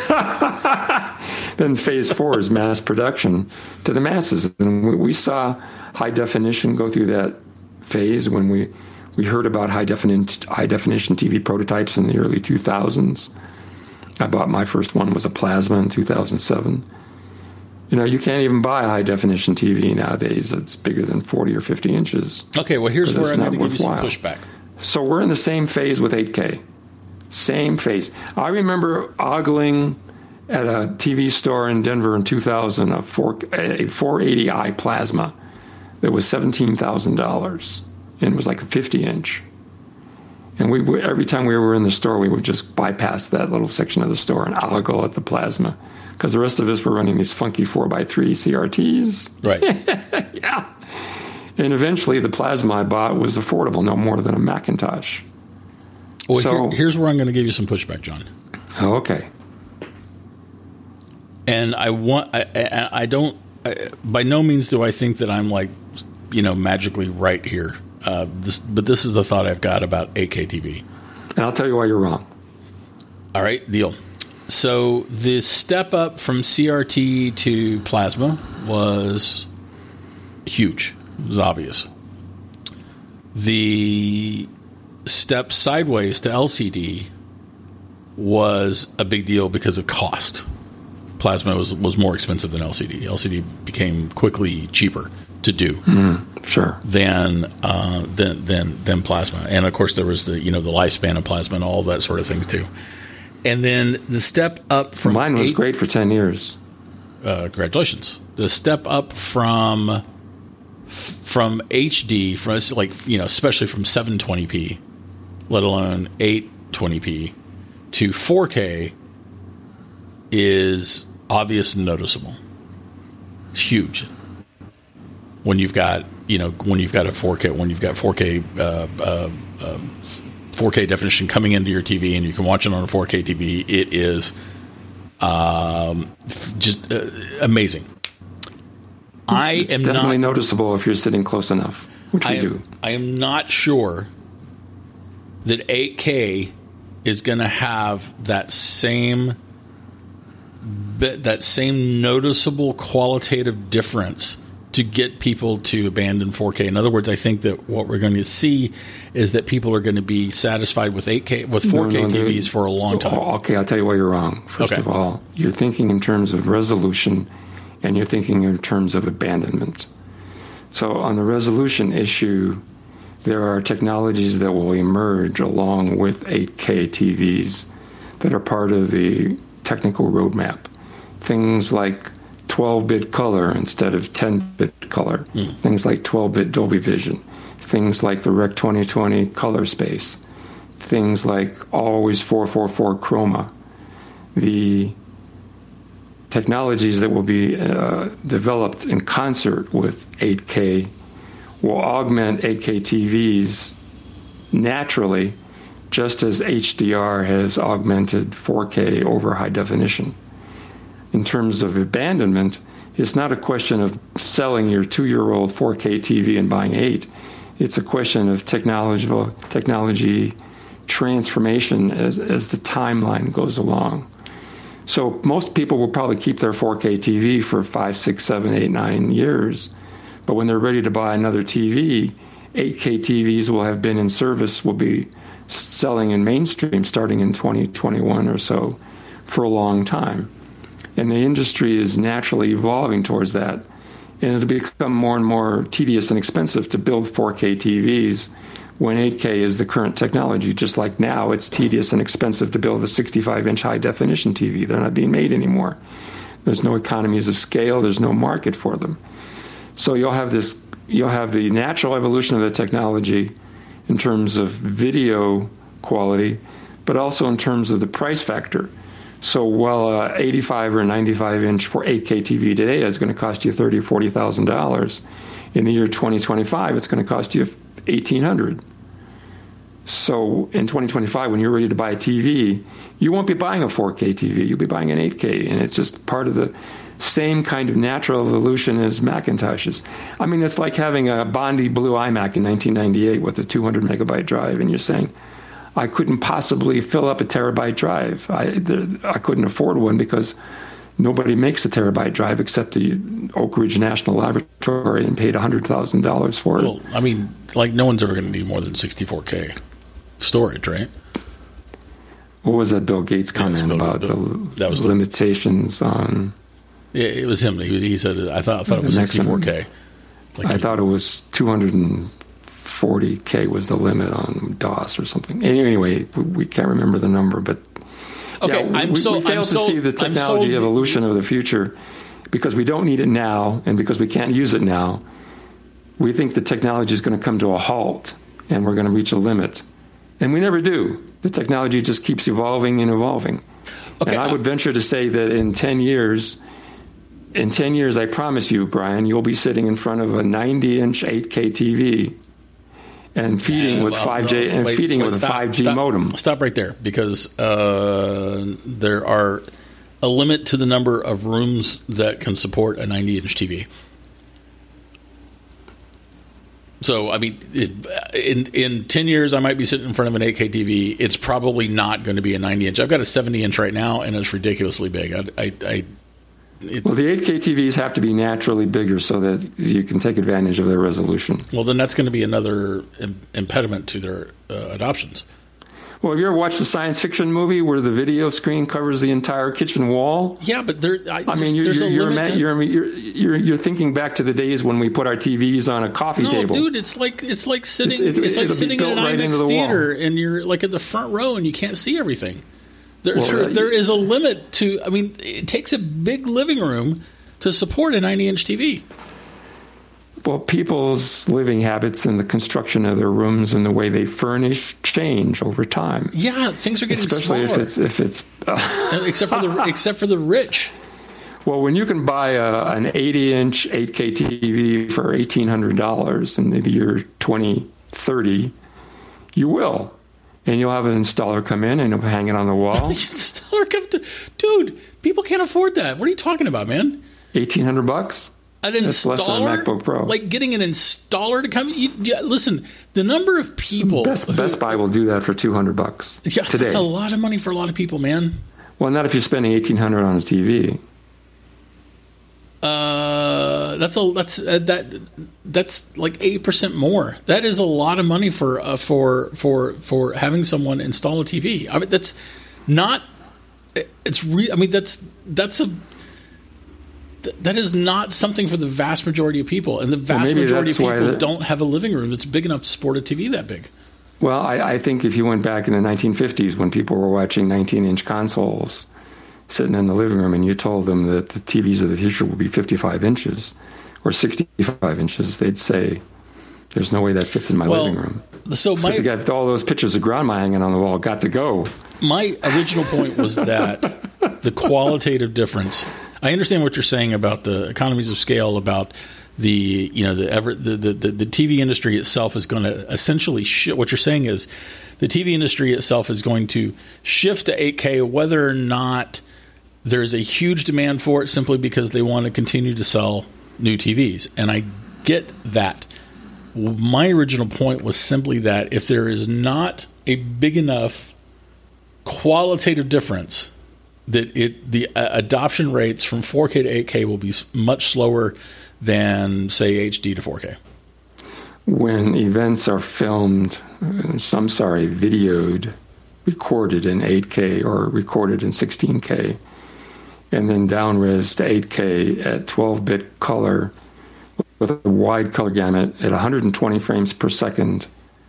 Then phase four is mass production to the masses. And we, we saw high definition go through that phase when we, we heard about high definition, high definition T V prototypes in the early two thousands. I bought my first one was a plasma in two thousand seven. You know, you can't even buy a high-definition T V nowadays that's bigger than forty or fifty inches. Okay, well, here's where I'm going to give you some pushback. So we're in the same phase with eight K. Same phase. I remember ogling at a T V store in Denver in two thousand a, four, a four eighty i plasma that was seventeen thousand dollars, and it was like a fifty inch. And we every time we were in the store, we would just bypass that little section of the store and ogle at the plasma, because the rest of us were running these funky four by three C R Ts. Right. Yeah. And eventually the plasma I bought was affordable, no more than a Macintosh. Well, so, here, here's where I'm going to give you some pushback, John. Oh, okay. And I want, I, I, I don't, I, by no means do I think that I'm like, you know, magically right here. Uh, this, but this is the thought I've got about eight K T V. And I'll tell you why you're wrong. All right, deal. So the step up from C R T to plasma was huge. It was obvious. The step sideways to L C D was a big deal because of cost. Plasma was was more expensive than L C D. L C D became quickly cheaper to do mm, sure than uh, than than than plasma. And of course, there was the you know the lifespan of plasma and all that sort of things too. And then the step up from mine was eight, great for ten years. Uh, congratulations. The step up from from H D, from like you know, especially from seven twenty p, let alone eight twenty p, to four K is obvious and noticeable. It's huge. When you've got you know when you've got a four K when you've got four K uh, uh, uh, four K definition coming into your T V and you can watch it on a four K T V, it is um, just uh, amazing. I it's am definitely not, noticeable if you're sitting close enough, which we I am, do. I am not sure that eight K is going to have that same that same noticeable qualitative difference to get people to abandon four K. In other words, I think that what we're going to see is that people are going to be satisfied with eight K with four K no, no, T Vs for a long time. Okay, I'll tell you why you're wrong. First okay. of all, you're thinking in terms of resolution, and you're thinking in terms of abandonment. So on the resolution issue, there are technologies that will emerge along with eight K T Vs that are part of the technical roadmap. Things like twelve-bit color instead of ten-bit color. Mm. Things like twelve-bit Dolby Vision. Things like the Rec twenty twenty color space. Things like always four forty-four chroma. The technologies that will be uh, developed in concert with eight K will augment eight K T Vs naturally, just as H D R has augmented four K over high definition. In terms of abandonment, it's not a question of selling your two-year-old four K T V and buying eight. It's a question of technology, technology transformation as, as the timeline goes along. So most people will probably keep their four K T V for five, six, seven, eight, nine years. But when they're ready to buy another T V, eight K T Vs will have been in service, will be selling in mainstream starting in twenty twenty-one or so for a long time. And the industry is naturally evolving towards that. And it'll become more and more tedious and expensive to build four K T Vs when eight K is the current technology. Just like now, it's tedious and expensive to build a sixty-five inch high-definition T V. They're not being made anymore. There's no economies of scale. There's no market for them. So you'll have this. You'll have the natural evolution of the technology in terms of video quality, but also in terms of the price factor. So while a eighty-five or ninety-five inch for eight K T V today is going to cost you thirty thousand dollars, forty thousand dollars, in the year twenty twenty-five, it's going to cost you eighteen hundred dollars. So in twenty twenty-five, when you're ready to buy a T V, you won't be buying a four K T V. You'll be buying an eight K, and it's just part of the same kind of natural evolution as Macintoshes. I mean, it's like having a Bondi Blue iMac in nineteen ninety-eight with a two hundred megabyte drive, and you're saying, I couldn't possibly fill up a terabyte drive. I, there, I couldn't afford one because nobody makes a terabyte drive except the Oak Ridge National Laboratory and paid one hundred thousand dollars for it. Well, I mean, like no one's ever going to need more than sixty-four K storage, right? What was that Bill Gates comment yeah, Bill, about Bill, the that was limitations the, on... It, it was him. He, he said, I thought, I thought it was sixty-four K. Like I he, thought it was two hundred forty K was the limit on DOS or something. Anyway, we, we can't remember the number, but okay, yeah, I'm we, so, we fail I'm to so, see the technology evolution of the future because we don't need it now, and because we can't use it now. We think the technology is going to come to a halt, and we're going to reach a limit, and we never do. The technology just keeps evolving and evolving. Okay, and I would venture to say that in ten years. In ten years, I promise you, Brian, you'll be sitting in front of a ninety-inch eight K T V and feeding yeah, with well, five G no, and wait, feeding wait, with stop, a five G stop, modem. Stop right there, because uh, there are a limit to the number of rooms that can support a ninety-inch T V. So, I mean, it, in in ten years, I might be sitting in front of an eight K T V. It's probably not going to be a ninety-inch. I've got a seventy-inch right now, and it's ridiculously big. I, I, I It, well, the eight K T Vs have to be naturally bigger so that you can take advantage of their resolution. Well, then that's going to be another Im- impediment to their uh, adoptions. Well, have you ever watched a science fiction movie where the video screen covers the entire kitchen wall? Yeah, but there. I, I mean, you're there's you're, a you're, limit to... you're, you're, you're you're thinking back to the days when we put our T Vs on a coffee no, table. No, dude, it's like it's like sitting it's, it's, it's like sitting in an right IMAX the theater, wall. and you're like at the front row, and you can't see everything. There, well, there, uh, there is a limit to. I mean, it takes a big living room to support a ninety-inch T V. Well, people's living habits and the construction of their rooms and the way they furnish change over time. Yeah, things are getting especially smaller. if it's if it's uh, except for the except for the rich. Well, when you can buy a, an eighty-inch eight K T V for eighteen hundred dollars in the year twenty thirty, you will. And you'll have an installer come in and he'll hang it on the wall. Installer come to, dude, people can't afford that. What are you talking about, man? eighteen hundred bucks? An installer? That's less than a MacBook Pro. Like getting an installer to come? You, yeah, listen, the number of people... Best, who, Best Buy will do that for two hundred bucks yeah, today. That's a lot of money for a lot of people, man. Well, not if you're spending eighteen hundred dollars on a T V. Uh, that's a that's uh, that that's like eight percent more. That is a lot of money for uh, for for for having someone install a T V. I mean, that's not. It's re- I mean, that's that's a that is not something for the vast majority of people, and the vast well, majority of people the, don't have a living room that's big enough to support a T V that big. Well, I, I think if you went back in the nineteen fifties when people were watching nineteen-inch consoles sitting in the living room, and you told them that the T Vs of the future will be fifty-five inches or sixty-five inches, they'd say, "There's no way that fits in my well, living room." So my, got all those pictures of grandma hanging on the wall got to go. My original point was that the qualitative difference. I understand what you're saying about the economies of scale, about the you know the ever the the, the, the T V industry itself is going to essentially sh- what you're saying is the T V industry itself is going to shift to eight K, whether or not there's a huge demand for it, simply because they want to continue to sell new T Vs. And I get that. My original point was simply that if there is not a big enough qualitative difference, that it the uh, adoption rates from four K to eight K will be much slower than, say, H D to four K. When events are filmed, some sorry, videoed, recorded in eight K or recorded in sixteen K, and then down-res to eight K at twelve-bit color with a wide color gamut at one hundred twenty frames per second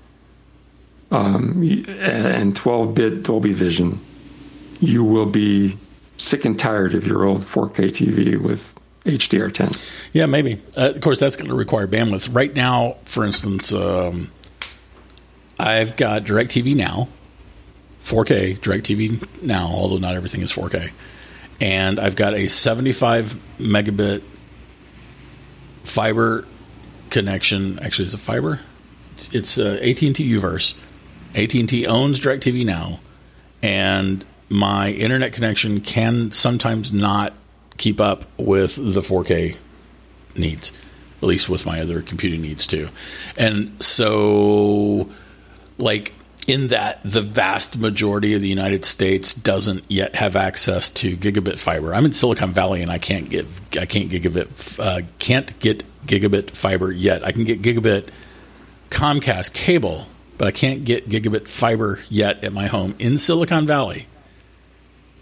um, and twelve-bit Dolby Vision, you will be sick and tired of your old four K T V with H D R ten. Yeah, maybe. Uh, of course, that's going to require bandwidth. Right now, for instance, um, I've got DirecTV Now, four K DirecTV Now, although not everything is four K. And I've got a seventy-five megabit fiber connection. Actually, is it fiber? It's uh, A T and T Uverse. A T and T owns DirecTV Now, and my internet connection can sometimes not keep up with the four K needs, at least with my other computing needs too. And so, like, in that the vast majority of the United States doesn't yet have access to gigabit fiber. I'm in Silicon Valley, and I can't get I can't gigabit uh, can't get gigabit fiber yet. I can get gigabit Comcast cable, but I can't get gigabit fiber yet at my home in Silicon Valley.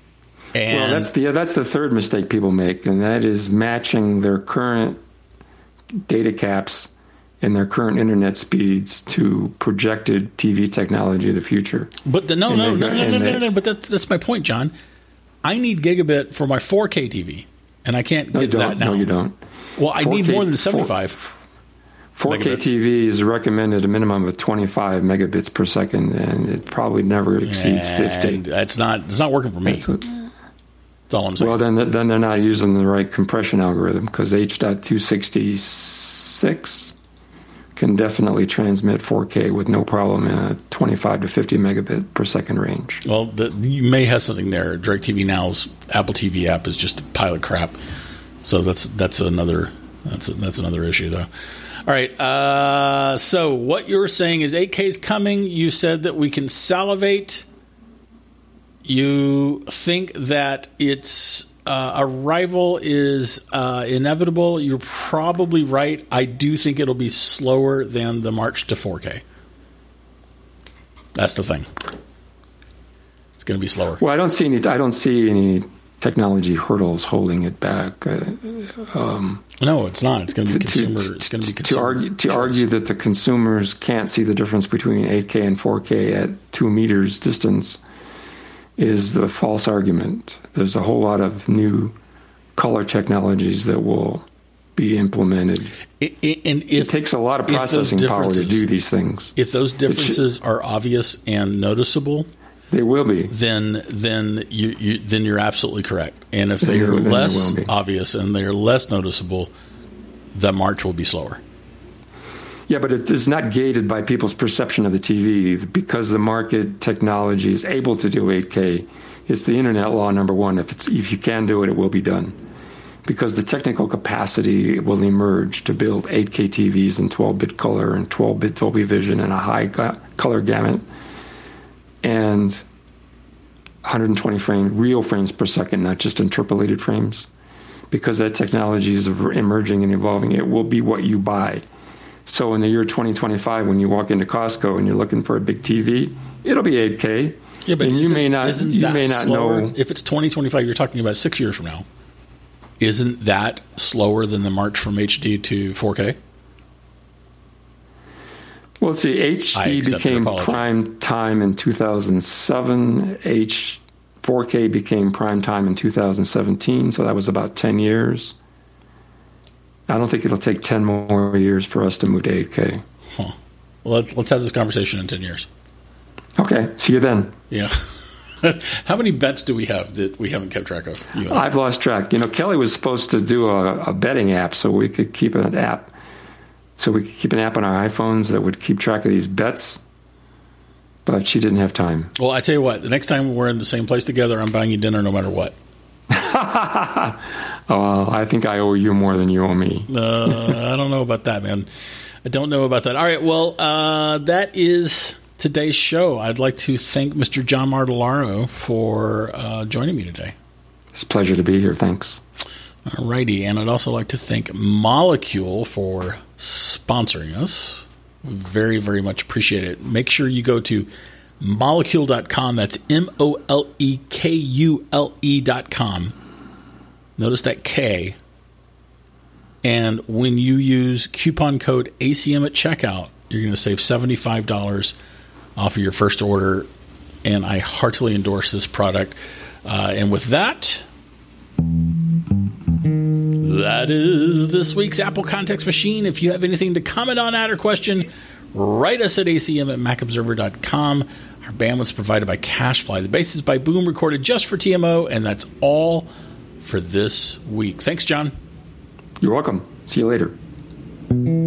And well, that's the that's the third mistake people make, and that is matching their current data caps and their current internet speeds to projected T V technology of the future. But the, no, and no, they, no, no, no, they, no, no, but that's, that's my point, John. I need gigabit for my four K T V, and I can't no, get you don't. that now. No, you don't. Well, I four K, need more than seventy-five. four K megabits. T V is recommended a minimum of twenty-five megabits per second, and it probably never exceeds and fifty. That's not, it's not working for me. That's, what, that's all I'm saying. well, then then they're not using the right compression algorithm, because H two sixty-six can definitely transmit four K with no problem in a twenty-five to fifty megabit per second range. Well, the, you may have something there. DirecTV Now's Apple T V app is just a pile of crap. So that's that's another that's that's another issue, though. All right. Uh, so what you're saying is eight K is coming. You said that we can salivate. You think that its uh, arrival is uh, inevitable. You're probably right. I do think it'll be slower than the march to four K. That's the thing. It's going to be slower. Well, I don't see any. I don't see any technology hurdles holding it back. Uh, um, no, it's not. It's going to be to, consumer. to, it's going to be to consumer argue to choice. argue that the consumers can't see the difference between eight K and four K at two meters distance is a false argument. There's a whole lot of new color technologies that will be implemented. It, it, and if, it takes a lot of processing power to do these things. If those differences should, are obvious and noticeable, they will be. Then, then you, you then you're absolutely correct. And if they are less obvious and they are less noticeable, the march will be slower. Yeah, but it is not gated by people's perception of the T V, because the market technology is able to do eight K. It's the internet law number one. If it's if you can do it, it will be done, because the technical capacity will emerge to build eight K T Vs in twelve bit color and twelve bit Dolby Vision and a high ga- color gamut and one hundred twenty frame real frames per second, not just interpolated frames. Because that technology is emerging and evolving, it will be what you buy. So in the year twenty twenty-five, when you walk into Costco and you're looking for a big T V, it'll be eight K. Yeah, but and you may not, isn't you that may not slower? know. If it's twenty twenty-five, you're talking about six years from now. Isn't that slower than the march from H D to four K? Well, see, H D became prime time in two thousand seven. H four K became prime time in two thousand seventeen, so that was about ten years. I don't think it'll take ten more years for us to move to eight K. Huh. Well, let's let's have this conversation in ten years. Okay, see you then. Yeah. How many bets do we have that we haven't kept track of? You know? I've lost track. You know, Kelly was supposed to do a, a betting app, so we could keep an app. So we could keep an app on our iPhones that would keep track of these bets. But she didn't have time. Well, I tell you what, the next time we're in the same place together, I'm buying you dinner no matter what. Oh, I think I owe you more than you owe me. uh, I don't know about that, man. I don't know about that. All right, well, uh, that is today's show. I'd like to thank Mister John Martellaro for uh, joining me today. It's a pleasure to be here. Thanks. All righty, and I'd also like to thank Molecule for sponsoring us. Very, very much appreciate it. Make sure you go to molecule dot com. That's M O L E K U L E dot com. Notice that K. And when you use coupon code A C M at checkout, you're going to save seventy-five dollars off of your first order. And I heartily endorse this product. Uh, and with that, that is this week's Apple Context Machine. If you have anything to comment on, add, or question, write us at A C M at mac observer dot com. Our bandwidth's provided by CacheFly. The bass is by Boom, recorded just for T M O, and that's all for this week. Thanks, John. You're welcome. See you later.